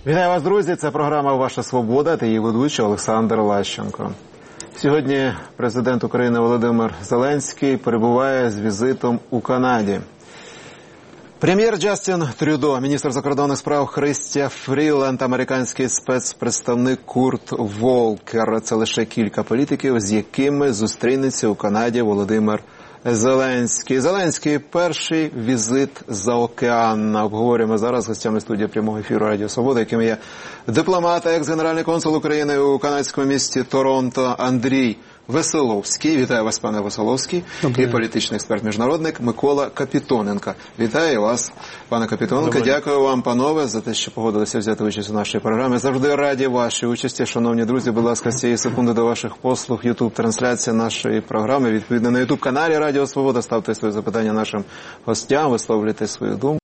Вітаю вас, друзі! Це програма «Ваша свобода» та її ведучий Олександр Лащенко. Сьогодні президент України Володимир Зеленський перебуває з візитом у Канаді. Прем'єр Джастін Трюдо, міністр закордонних справ Христя Фріланд, американський спецпредставник Курт Волкер – це лише кілька політиків, з якими зустрінеться у Канаді Володимир Зеленський. Зеленський – перший візит за океан. Обговорюємо зараз з гостями студії прямого ефіру Радіо Свобода, яким є дипломат, екс-генеральний консул України у канадському місті Торонто Андрій Веселовський. Вітаю вас, пане Веселовський. І політичний експерт-міжнародник Микола Капітоненко. Вітаю вас, пане Капітоненко. Дякую вам, панове, за те, що погодилися взяти участь у нашій програмі. Завжди раді вашій участі. Шановні друзі, будь ласка, з цієї секунди до ваших послуг. Ютуб-трансляція нашої програми. Відповідно, на Ютуб-каналі Радіо Свобода. Ставте свої запитання нашим гостям, висловлюйте свою думку.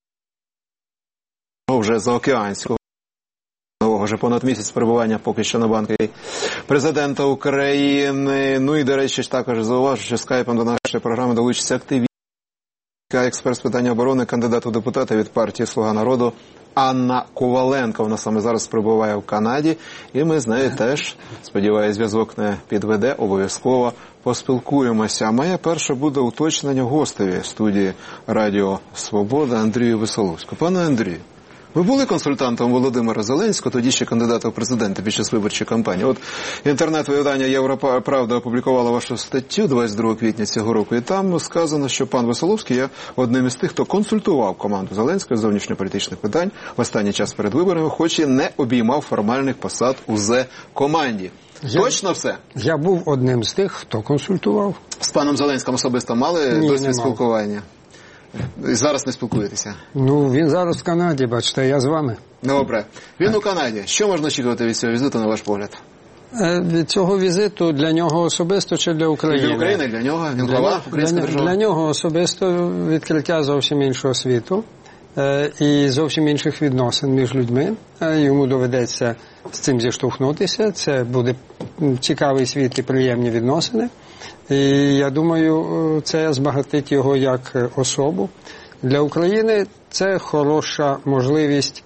Вже заокеанського. Вже понад місяць перебування поки що на банковій президента України. Ну і, до речі, також зауважу, що скайпом до нашої програми долучиться активістка, експерт з питання оборони, кандидат у депутати від партії «Слуга народу» Анна Коваленко. Вона саме зараз перебуває в Канаді. І ми з нею теж, сподіваюся, зв'язок не підведе, обов'язково поспілкуємося. А моє перше буде уточнення гостеві студії Радіо Свобода Андрію Веселовському. Пане Андрію, ви були консультантом Володимира Зеленського, тоді ще кандидата в президенти під час виборчої кампанії. От інтернет-видання «Європравда» опублікувало вашу статтю 22 квітня цього року, і там сказано, що пан Веселовський є одним із тих, хто консультував команду Зеленського з зовнішньополітичних питань в останній час перед виборами, хоч і не обіймав формальних посад у Зе-команді. Точно все? Я був одним з тих, хто консультував. З паном Зеленським особисто мали досвід спілкування? І зараз не спілкуєтеся? Ну, він зараз в Канаді, бачите, я з вами. Добре. Він у Канаді. Що можна очікувати від цього візиту, на ваш погляд? Від цього візиту для нього особисто чи для України? Для України, для нього. Він глава української держави. Для нього особисто відкриття зовсім іншого світу і зовсім інших відносин між людьми. Йому доведеться з цим зіштовхнутися. Це буде цікавий світ і приємні відносини. І я думаю, це збагатить його як особу. Для України це хороша можливість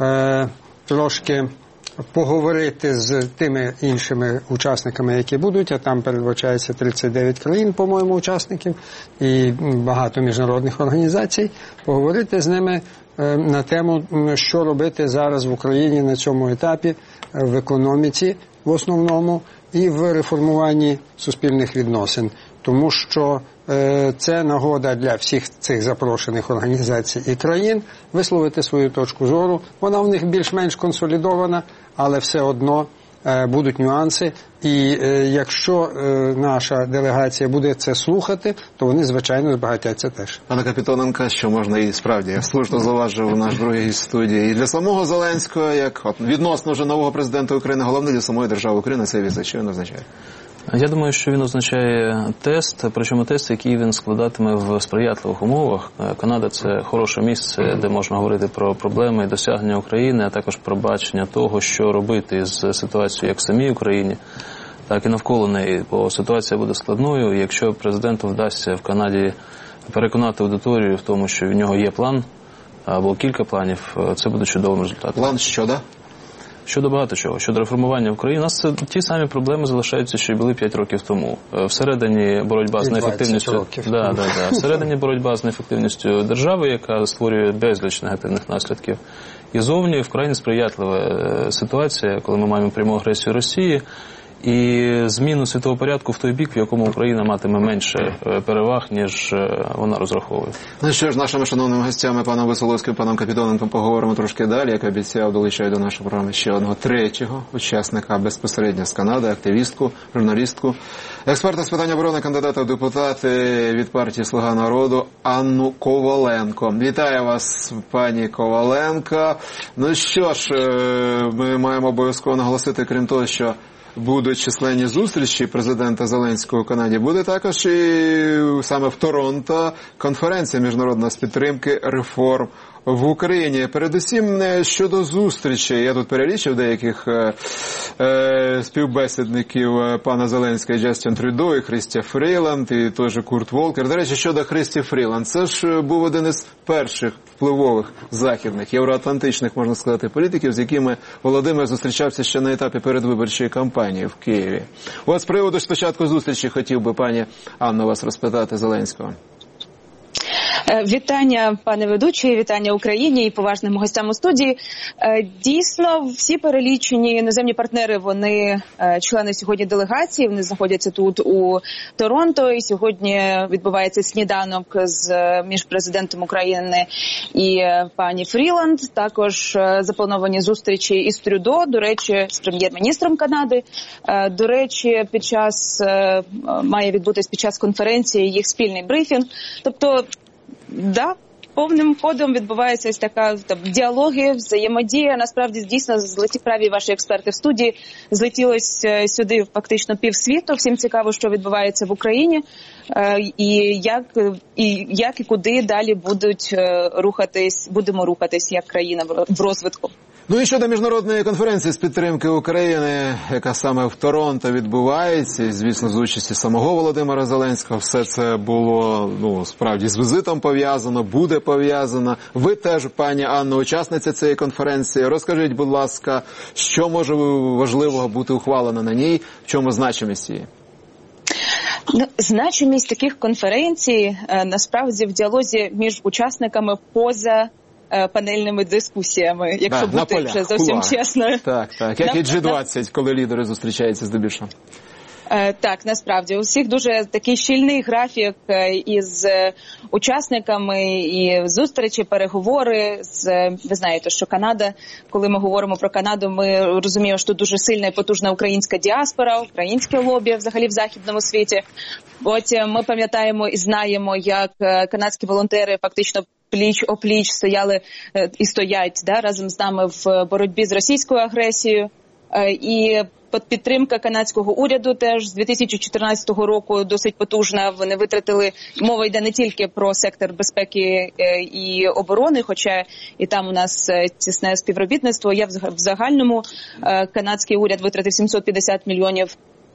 трошки поговорити з тими іншими учасниками, які будуть, а там передбачається 39 країн, по-моєму, учасників, і багато міжнародних організацій, поговорити з ними на тему, що робити зараз в Україні на цьому етапі, в економіці в основному, і в реформуванні суспільних відносин. Тому що це нагода для всіх цих запрошених організацій і країн висловити свою точку зору. Вона в них більш-менш консолідована, але все одно будуть нюанси. І якщо наша делегація буде це слухати, то вони, звичайно, збагатяться теж. Пане Капітоненко, що можна і справді, я слушно зауважив наш другий студії. І для самого Зеленського, як відносно вже нового президента України, головне для самої держави України цей візит, що він означає? Я думаю, що він означає тест, причому тест, який він складатиме в сприятливих умовах. Канада – це хороше місце, де можна говорити про проблеми і досягнення України, а також про бачення того, що робити з ситуацією як в самій Україні, так і навколо неї, бо ситуація буде складною. Якщо президенту вдасться в Канаді переконати аудиторію в тому, що в нього є план або кілька планів, це буде чудовим результатом. План щодо? Щодо багато чого. Щодо реформування України, у нас це ті самі проблеми залишаються, що й були 5 років тому. Всередині боротьба з неефективністю. Всередині боротьба з неефективністю держави, яка створює безліч негативних наслідків. І зовні вкрай несприятлива ситуація, коли ми маємо пряму агресію Росії і зміну світового порядку в той бік, в якому Україна матиме менше переваг, ніж вона розраховує. Ну що ж, нашими шановними гостями, паном Веселовським, паном Капітоненком, поговоримо трошки далі. Як обіцяв, долучаю до нашої програми ще одного третього учасника безпосередньо з Канади, активістку, журналістку, експерта з питань оборони, кандидата в депутати від партії «Слуга народу» Анну Коваленко. Вітаю вас, пані Коваленко. Ну що ж, ми маємо обов'язково наголосити, крім того, що будуть численні зустрічі президента Зеленського у Канаді, буде також і саме в Торонто конференція міжнародна з підтримки реформ в Україні. Передусім, щодо зустрічей, я тут перелічив деяких співбесідників пана Зеленського, Джастін Трюдо, і Христя Фріланд, і теж Курт Волкер. До речі, щодо Христі Фріланд, це ж був один із перших впливових західних, євроатлантичних, можна сказати, політиків, з якими Володимир зустрічався ще на етапі передвиборчої кампанії в Києві. От з приводу спочатку зустрічі хотів би, пані Анно, вас розпитати Зеленського. Вітання, пане ведучий, вітання Україні і поважним гостям у студії. Дійсно, всі перелічені іноземні партнери, вони члени сьогодні делегації, вони знаходяться тут у Торонто, і сьогодні відбувається сніданок між президентом України і пані Фріланд. Також заплановані зустрічі із Трюдо, до речі, з прем'єр-міністром Канади. До речі, має відбутись під час конференції їх спільний брифінг. Тобто, да, повним ходом відбувається ось така діалоги, взаємодія. Насправді, дійсно, злеті праві ваші експерти в студії. Злетілось сюди фактично півсвіту. Всім цікаво, що відбувається в Україні і як і куди далі будемо рухатись як країна в розвитку. Ну і щодо міжнародної конференції з підтримки України, яка саме в Торонто відбувається, і, звісно, з участі самого Володимира Зеленського, все це було, справді, з візитом пов'язано, буде пов'язано. Ви теж, пані Анно, учасниця цієї конференції. Розкажіть, будь ласка, що може важливого бути ухвалено на ній, в чому значимість її? Значимість таких конференцій, насправді, в діалозі між учасниками поза панельними дискусіями, якщо бути вже зовсім чесною. Так, як і G20, коли лідери зустрічаються здебільшого. Так, насправді, у всіх дуже такий щільний графік із учасниками, і зустрічі, переговори. Ви знаєте, що Канада, коли ми говоримо про Канаду, ми розуміємо, що тут дуже сильна і потужна українська діаспора, українське лобі взагалі в західному світі. Потім ми пам'ятаємо і знаємо, як канадські волонтери фактично пліч-опліч стояли і стоять разом з нами в боротьбі з російською агресією. І підтримка канадського уряду теж з 2014 року досить потужна. Вони витратили, мова йде не тільки про сектор безпеки і оборони, хоча і там у нас тісне співробітництво. В загальному канадський уряд витратив 750 мільйонів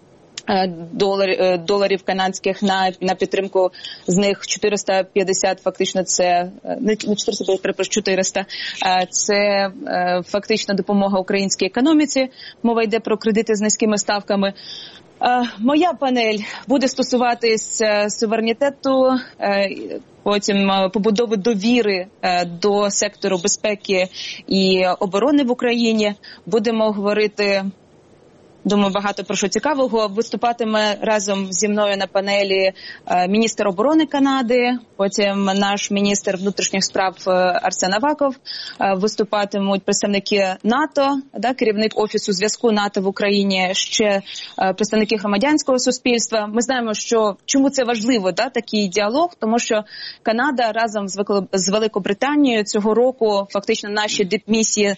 доларів канадських на підтримку, з них 450 фактично це не 400, це фактично допомога українській економіці. Мова йде про кредити з низькими ставками. Моя панель буде стосуватись суверенітету, потім побудови довіри до сектору безпеки і оборони в Україні. Будемо говорити, думаю, багато про що цікавого. Виступатиме разом зі мною на панелі міністр оборони Канади, потім наш міністр внутрішніх справ Арсен Аваков, виступатимуть представники НАТО, керівник Офісу зв'язку НАТО в Україні, ще представники громадянського суспільства. Ми знаємо, що чому це важливо, такий діалог, тому що Канада разом з Великобританією цього року фактично наші дипмісії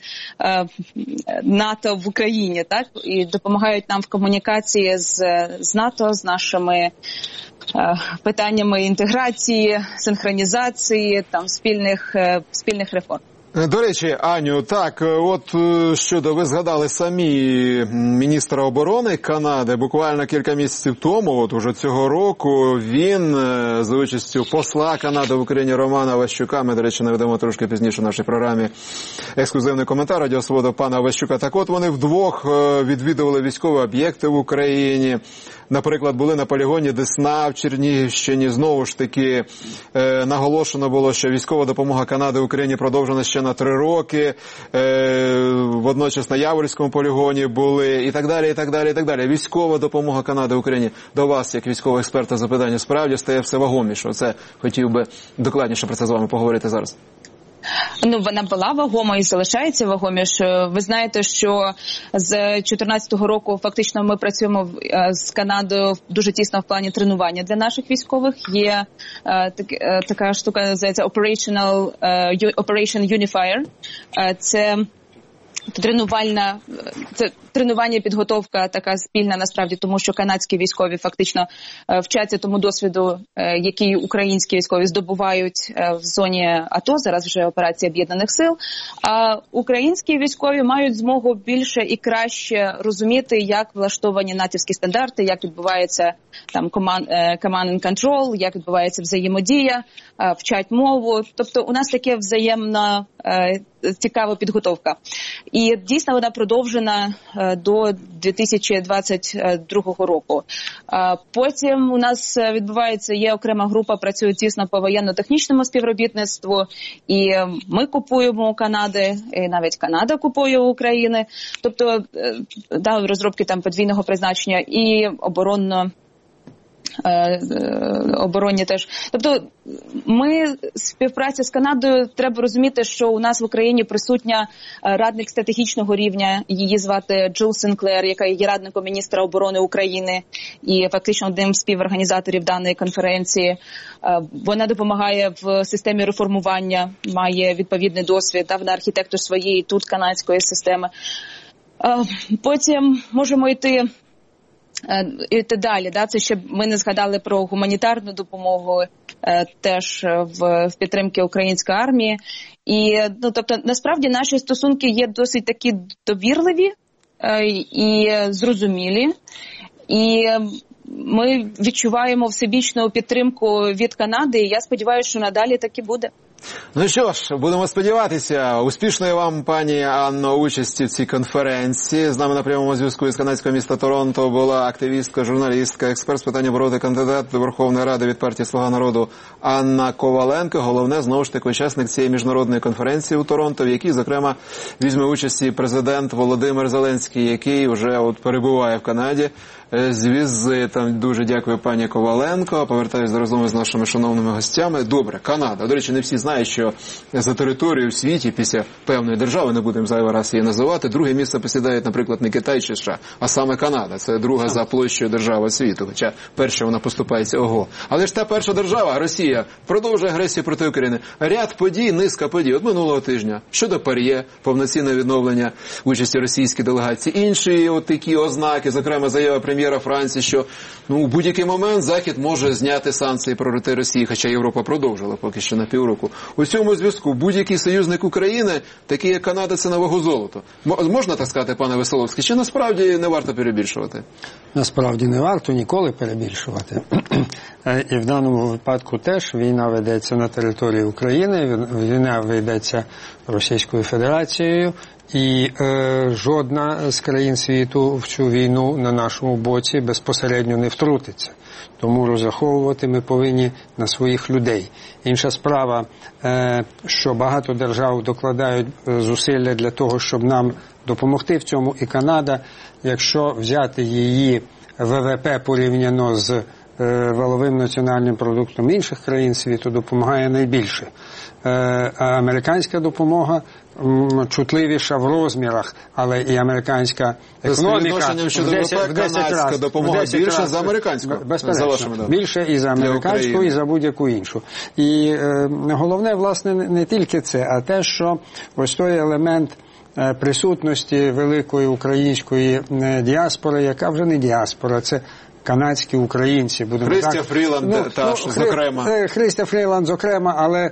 НАТО в Україні, і допомагають нам в комунікації з НАТО, з нашими питаннями інтеграції, синхронізації, спільних реформ. До речі, Аню, так, от щодо, ви згадали самі міністра оборони Канади, буквально кілька місяців тому, от уже цього року, він за участю посла Канади в Україні Романа Ващука, ми, до речі, наведемо трошки пізніше в нашій програмі ексклюзивний коментар Радіо Свобода пана Ващука. Так от вони вдвох відвідували військові об'єкти в Україні. Наприклад, були на полігоні Десна в Чернігівщині. Знову ж таки, наголошено було, що військова допомога Канади Україні продовжена ще на 3 роки. Водночас на Яворівському полігоні були і так далі, і так далі, і так далі. Військова допомога Канади Україні. До вас, як військового експерта, запитання справді стає все вагоміше. Це хотів би докладніше про це з вами поговорити зараз. Вона була вагома і залишається вагомішою. Ви знаєте, що з 2014 року фактично ми працюємо з Канадою дуже тісно в плані тренування для наших військових. Є така штука, називається Operation Unifier. Це тренування, підготовка така спільна насправді, тому що канадські військові фактично вчаться тому досвіду, який українські військові здобувають в зоні АТО, зараз вже операція Об'єднаних сил, а українські військові мають змогу більше і краще розуміти, як влаштовані натівські стандарти, як відбувається там command and control, як відбувається взаємодія, вчать мову. Тобто у нас таке взаємна цікава підготовка. І дійсно вона продовжена до 2022 року. Потім у нас є окрема група, працює тісно по воєнно-технічному співробітництву, і ми купуємо у Канади, і навіть Канада купує у України. Тобто розробки там подвійного призначення і оборонні теж. Тобто ми співпраця з Канадою, треба розуміти, що у нас в Україні присутня радник стратегічного рівня, її звати Джул Сенклер, яка є радником міністра оборони України і фактично одним з співорганізаторів даної конференції. Вона допомагає в системі реформування, має відповідний досвід, вона архітектор своєї тут канадської системи. Потім можемо йти далі, це ще ми не згадали про гуманітарну допомогу теж в підтримці української армії. І, тобто, насправді наші стосунки є досить такі довірливі і зрозумілі. І ми відчуваємо всебічну підтримку від Канади, і я сподіваюся, що надалі так і буде. Ну що ж, будемо сподіватися. Успішної вам, пані Анно, участі в цій конференції. З нами на прямому зв'язку із канадського міста Торонто була активістка, журналістка, експерт з питань оборони, кандидат до Верховної Ради від партії «Слуга народу» Анна Коваленко. Головне, знову ж таки, учасник цієї міжнародної конференції у Торонто, в якій, зокрема, візьме участь і президент Володимир Зеленський, який вже перебуває в Канаді з візитом. Дуже дякую, пані Коваленко. Повертаюся до розмови з нашими шановними гостями. Добре, Канада. До речі, не всі знають, що за територію в світі після певної держави, не будемо зайвий раз її називати, друге місце посідають, наприклад, не Китай чи США, а саме Канада. Це друга за площею держава світу, хоча перша вона поступається ого. Але ж та перша держава, Росія, продовжує агресію проти України. Ряд подій, низка подій. От минулого тижня щодо ПАРЄ, повноцінне відновлення участі російської делегації. Інші такі ознаки, зокрема заява прем'єра Франції, що у будь-який момент Захід може зняти санкції проти Росії, хоча Європа продовжила поки що на півроку. У цьому зв'язку будь-який союзник України, такий як Канада, це на вагу золота. Можна так сказати, пане Веселовський, чи насправді не варто перебільшувати? Насправді не варто ніколи перебільшувати. І в даному випадку теж війна ведеться на території України, війна ведеться Російською Федерацією, і жодна з країн світу в цю війну на нашому боці безпосередньо не втрутиться. Тому розраховувати ми повинні на своїх людей. Інша справа, що багато держав докладають зусилля для того, щоб нам допомогти в цьому, і Канада, якщо взяти її ВВП порівняно з валовим національним продуктом інших країн світу, допомагає найбільше. А американська допомога чутливіша в розмірах, але і американська економіка в 10 разів допомога більше за американську. Безперечно, більше і за американську, і за будь-яку іншу. І головне, власне, не тільки це, а те, що ось той елемент присутності великої української діаспори, яка вже не діаспора, це канадські українці. Христя Фріланд, зокрема. Христя Фріланд, зокрема, але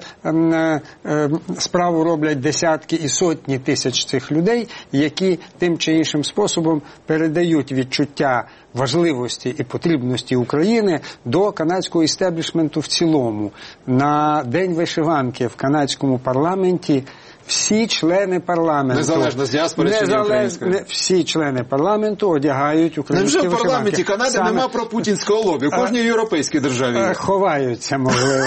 справу роблять десятки і сотні тисяч цих людей, які тим чи іншим способом передають відчуття важливості і потрібності України до канадського істеблішменту в цілому. На День вишиванки в канадському парламенті всі члени парламенту, незалежно з діаспори чи не української, всі члени парламенту одягають українські вишиванки. Невже в парламенті Канади нема пропутінського лобі? У кожній європейській державі є. Ховаються, можливо.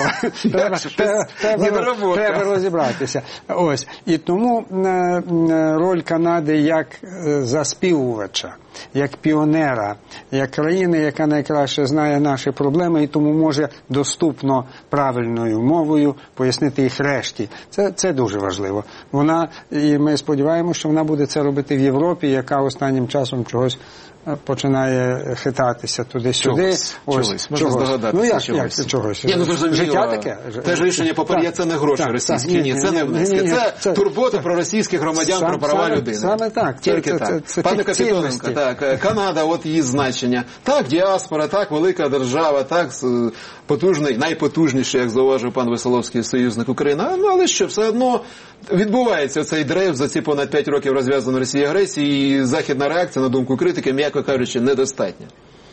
Треба розібратися. Ось. І тому роль Канади як заспівувача, як піонера, як країни, яка найкраще знає наші проблеми і тому може доступно правильною мовою пояснити їх решті. Це дуже важливо. І ми сподіваємося, що вона буде це робити в Європі, яка останнім часом чогось починає хитатися туди-сюди. Чогось. Можна здогадатися. Чогось? Життя таке? Те ж рішення попереднє, це не гроші російські, ні, це не внески. Це турбота про російських громадян, про права людини. Саме так. Тільки так. Пане Капітоненко, так, Канада, от її значення. Так, діаспора, так, велика держава, так, потужний, найпотужніший, як зауважив пан Веселовський, союзник України. Але що, все одно відбувається цей дрейф за ці понад 5 років розв'язаної Росії агресії, і західна реакція, на думку критики, м'яко кажучи, недостатня.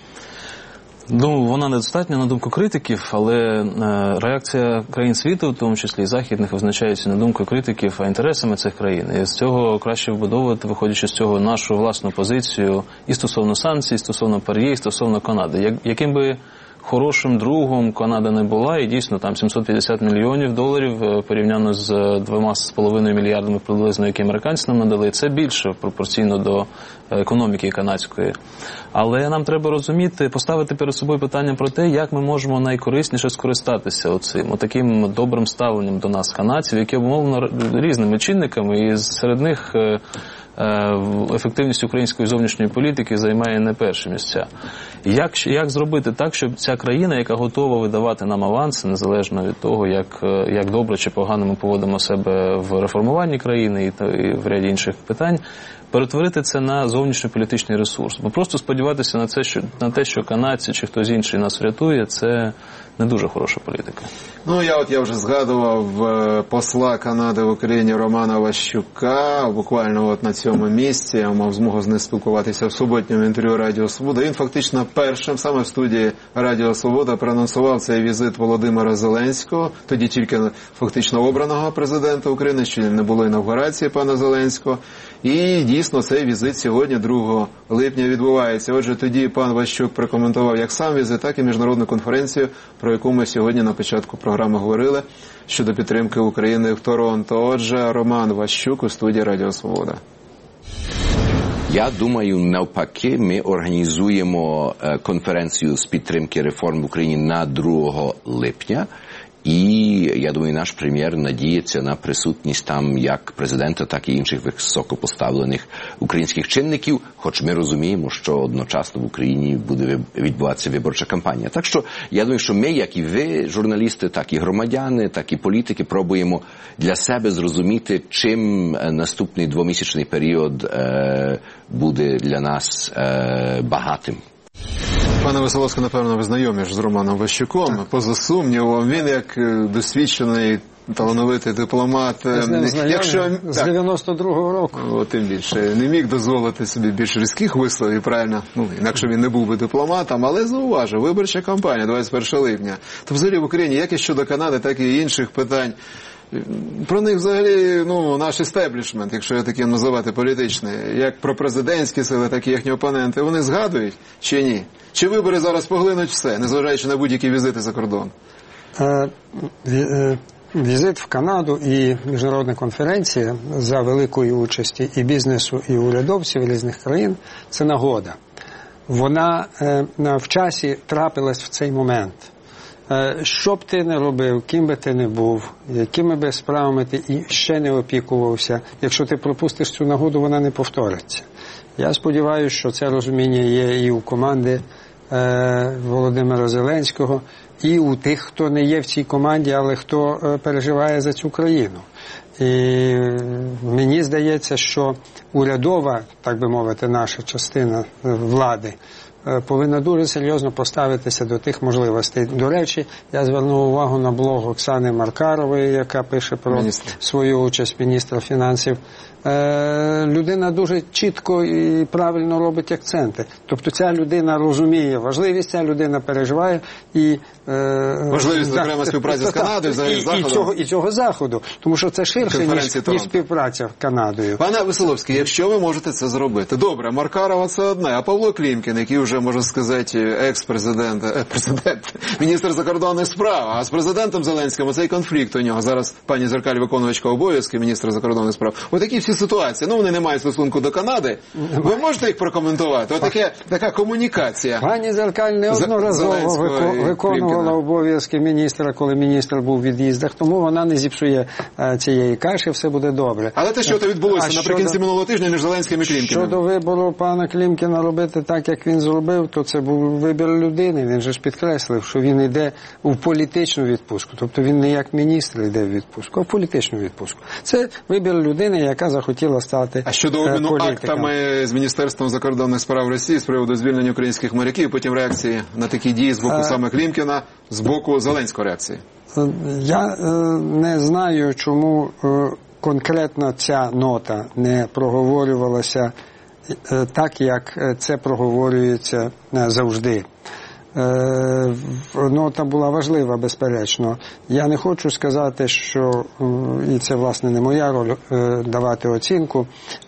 Ну, вона недостатня, на думку критиків, але реакція країн світу, в тому числі і західних, визначається не думкою критиків, а інтересами цих країн. І з цього краще вбудовувати, виходячи з цього, нашу власну позицію і стосовно санкцій, і стосовно ПАРЄ, і стосовно Канади. Яким би хорошим другом Канада не була, і дійсно там 750 мільйонів доларів порівняно з 2,5 мільярдами приблизно, які американці нам надали, це більше пропорційно до економіки канадської. Але нам треба розуміти, поставити перед собою питання про те, як ми можемо найкорисніше скористатися таким добрим ставленням до нас канадців, які обумовлено різними чинниками, і серед них ефективність української зовнішньої політики займає не перші місця. Як зробити так, щоб ця країна, яка готова видавати нам аванси, незалежно від того, як добре чи погано ми поводимо себе в реформуванні країни і в ряді інших питань, перетворити це на зовнішньополітичний ресурс. Бо просто сподіватися на те, що канадці чи хтось інший нас врятує, це не дуже хороша політика. Ну, я вже згадував посла Канади в Україні Романа Ващука, буквально на цьому місці, я мав змогу з ним спілкуватися в суботньому інтерв'ю Радіо Свобода. Він фактично першим, саме в студії Радіо Свобода, проанонсував цей візит Володимира Зеленського, тоді тільки фактично обраного президента України, ще не було інавгурації пана Зеленського. І дійсно цей візит сьогодні, 2 липня, відбувається. Отже, тоді пан Ващук прокоментував як сам візит, так і міжнародну конференцію, про яку ми сьогодні на початку програми говорили, щодо підтримки України в Торонто. Отже, Роман Ващук у студії Радіо Свобода. Я думаю, навпаки, ми організуємо конференцію з підтримки реформ в Україні на 2 липня. І, я думаю, наш прем'єр надіється на присутність там як президента, так і інших високопоставлених українських чинників, хоч ми розуміємо, що одночасно в Україні буде відбуватися виборча кампанія. Так що, я думаю, що ми, як і ви, журналісти, так і громадяни, так і політики, пробуємо для себе зрозуміти, чим наступний 2-місячний період буде для нас багатим. Пане Веселовський, напевно, ви знайомі ж з Романом Ващуком. Поза сумнівом, він як досвідчений, талановитий дипломат. З 92-го року. Тим більше. Не міг дозволити собі більш різких висловів, правильно? Інакше він не був би дипломатом, але зауважив, виборча кампанія 21 липня. То взагалі в Україні, як і щодо Канади, так і інших питань, про них взагалі, наш істеблішмент, якщо я таким називати політичний, як про президентські сили, так і їхні опоненти, вони згадують чи ні? Чи вибори зараз поглинуть все, незважаючи на будь-які візити за кордон? Візит в Канаду і міжнародна конференція за великої участі і бізнесу, і урядовців різних країн – це нагода. Вона в часі трапилась в цей момент. Що б ти не робив, ким би ти не був, якими би справами ти і ще не опікувався, якщо ти пропустиш цю нагоду, вона не повториться. Я сподіваюся, що це розуміння є і у команди Володимира Зеленського, і у тих, хто не є в цій команді, але хто переживає за цю країну. І мені здається, що урядова, так би мовити, наша частина влади повинна дуже серйозно поставитися до тих можливостей. До речі, я звернув увагу на блог Оксани Маркарової, яка пише про свою участь, міністра фінансів. Людина дуже чітко і правильно робить акценти. Тобто ця людина розуміє важливість, ця людина переживає і важливість, зокрема, співпраці з Канадою, і цього заходу. Тому що це ширше, ніж співпраця з Канадою. Пане Веселовський, якщо ви можете це зробити. Добре, Маркарова це одне, а Павло Клімкін, який вже, можна сказати, екс-президент, міністр закордонних справ, а з президентом Зеленським оцей конфлікт у нього. Зараз пані Зеркаль, виконувачка обов'язки міністра закордонних справ. Отакі всі такі ситуації. Ну, вони не мають стосунку до Канади. Ви можете їх прокоментувати? Така комунікація. Пані Зеркаль неодноразово виконувала обов'язки міністра, коли міністр був у від'їздах, тому вона не зіпсує цієї каші, все буде добре. Але те, що це відбулося наприкінці минулого тижня між Зеленським і Клімкіним. Щодо вибору пана Клімкіна робити так, як він зробив, то це був вибір людини. Він же ж підкреслив, що він йде у політичну відпустку. Тобто він не як міністр йде в відпустку, а в політичну відпустку. Це вибір людини, яка захотіла стати А щодо обміну актами з Міністерством закордонних справ Росії з приводу звільнення українських моряків, потім реакції на такі дії з боку саме Клімкіна, з боку Зеленського реакції? Я не знаю, чому конкретно ця нота не проговорювалася так, як це проговорюється завжди. Нота була важлива, безперечно. Я не хочу сказати, що, і це, власне, не моя роль давати оцінку,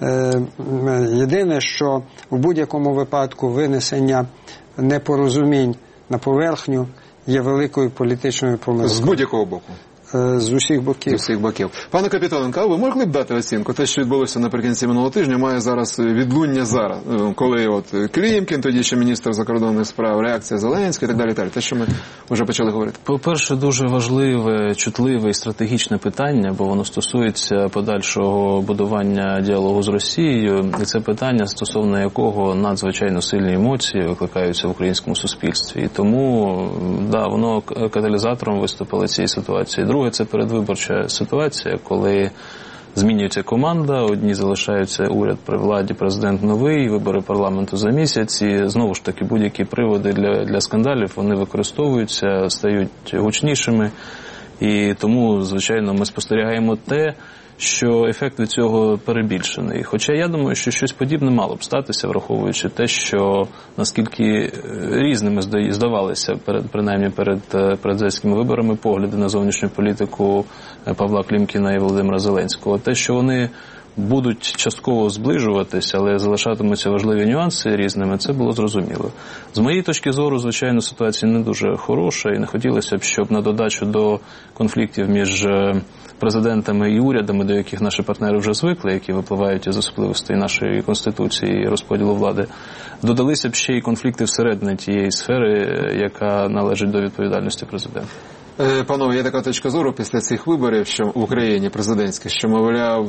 єдине, що в будь-якому випадку винесення непорозумінь на поверхню є великою політичною помилкою. З будь-якого боку? З усіх боків. З усіх боків. Пане Капітоненко, а ви могли б дати оцінку? Те, що відбулося наприкінці минулого тижня, має зараз відлуння зараз. Коли от Клімкін, тоді ще міністр закордонних справ, реакція Зеленського і так далі. Те, що ми вже почали говорити. По-перше, дуже важливе, чутливе і стратегічне питання, бо воно стосується подальшого будування діалогу з Росією. І це питання, стосовно якого надзвичайно сильні емоції викликаються в українському суспільстві. І тому, да, воно каталізатором виступило цієї ситуації. Друге, це передвиборча ситуація, коли змінюється команда, одні залишаються, уряд при владі, президент новий, вибори парламенту за місяць, і знову ж таки будь-які приводи для скандалів, вони використовуються, стають гучнішими, і тому, звичайно, ми спостерігаємо те, що ефект від цього перебільшений. Хоча я думаю, що щось подібне мало б статися, враховуючи те, що наскільки різними здавалися, принаймні перед президентськими виборами, погляди на зовнішню політику Павла Клімкіна і Володимира Зеленського. Те, що вони будуть частково зближуватися, але залишатимуться важливі нюанси різними, це було зрозуміло. З моєї точки зору, звичайно, ситуація не дуже хороша, і не хотілося б, щоб на додачу до конфліктів між президентами і урядами, до яких наші партнери вже звикли, які випливають із особливостей нашої Конституції і розподілу влади, додалися б ще й конфлікти всередині тієї сфери, яка належить до відповідальності президента. Панове, є така точка зору після цих виборів, що в Україні президентських, що, мовляв,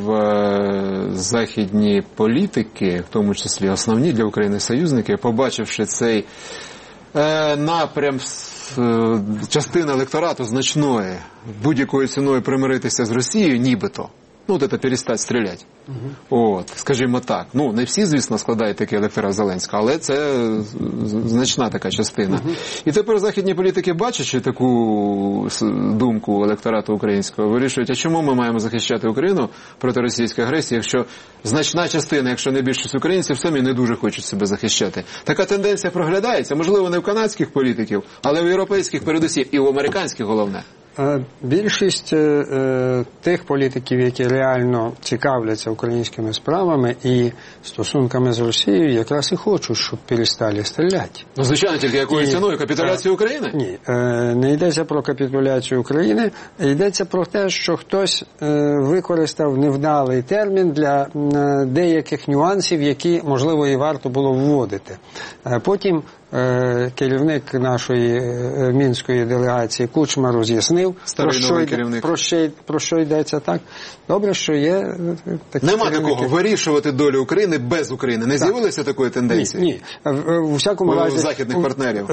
західні політики, в тому числі основні для України союзники, побачивши цей напрям частини електорату значної, будь-якою ціною примиритися з Росією, нібито, ну, це перестати стріляти. От, скажімо так. Ну, не всі, звісно, складають такий електорат Зеленського, але це значна така частина. І тепер західні політики, бачачи таку думку електорату українського, вирішують, а чому ми маємо захищати Україну проти російської агресії, якщо значна частина, якщо не більшість українців, самі не дуже хочуть себе захищати. Така тенденція проглядається, можливо, не в канадських політиків, але в європейських передусім, і в американських головне. Більшість тих політиків, які реально цікавляться українськими справами і стосунками з Росією, якраз і хочуть, щоб перестали стріляти. Ну, звичайно, тільки якою ціною? Капітуляцію України? Ні, не йдеться про капітуляцію України, йдеться про те, що хтось використав невдалий термін для деяких нюансів, які, можливо, і варто було вводити. Потім керівник нашої мінської делегації Кучма роз'яснив, про що йдеться, так. Добре, що є такі Нема такого вирішувати долю України без України. Не з'явилося такої тенденції? Ні. У всякому разі, західних партнерів.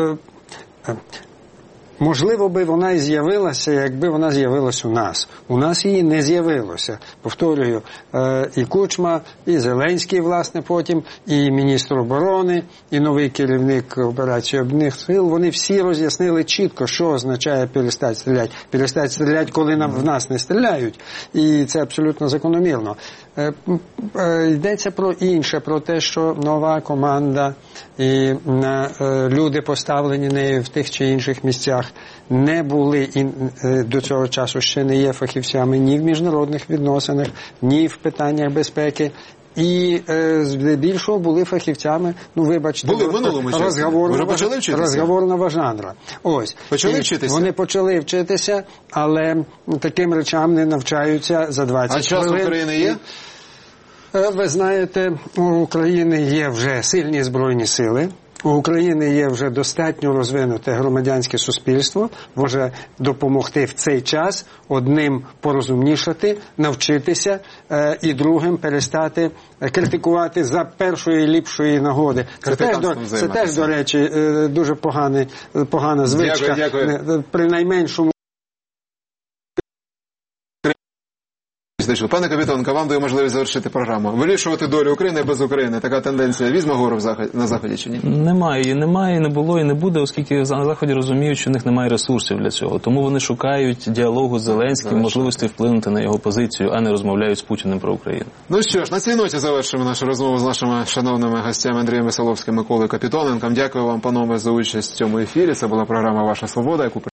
Можливо би вона і з'явилася, якби вона з'явилася у нас. У нас її не з'явилося. Повторюю, і Кучма, і Зеленський, власне, потім, і міністр оборони, і новий керівник операції Об'єднаних сил, вони всі роз'яснили чітко, що означає перестати стріляти. Перестати стріляти, коли в нас не стріляють. І це абсолютно закономірно. Йдеться про інше, про те, що нова команда і люди, поставлені нею в тих чи інших місцях, не були і до цього часу ще не є фахівцями ні в міжнародних відносинах, ні в питаннях безпеки. І здебільшого були фахівцями, ну вибачте, були в минулому часі. Розговорного жанру. Ось. Почали вчитися? Вони почали вчитися, але таким речам не навчаються за 20 хвилин. А час України є? Ви знаєте, у України є вже сильні збройні сили. У України є вже достатньо розвинуте громадянське суспільство, може допомогти в цей час одним порозумнішати, навчитися і другим перестати критикувати за першої ліпшої нагоди. Це теж, до речі, дуже погана звичка. Дякую. При найменшому. Пане Капітонко, вам даю можливість завершити програму. Вирішувати долю України без України. Така тенденція візьме гору на Заході чи ні? Немає, і не було, і не буде, оскільки на Заході розуміють, що в них немає ресурсів для цього. Тому вони шукають діалогу з Зеленським, можливості вплинути на його позицію, а не розмовляють з Путіним про Україну. Ну що ж, на цій ноті завершимо нашу розмову з нашими шановними гостями Андрієм Веселовським і Миколою Капітоненком. Дякую вам, панове, за участь в цьому ефірі. Це була програма «Ваша свобода», яку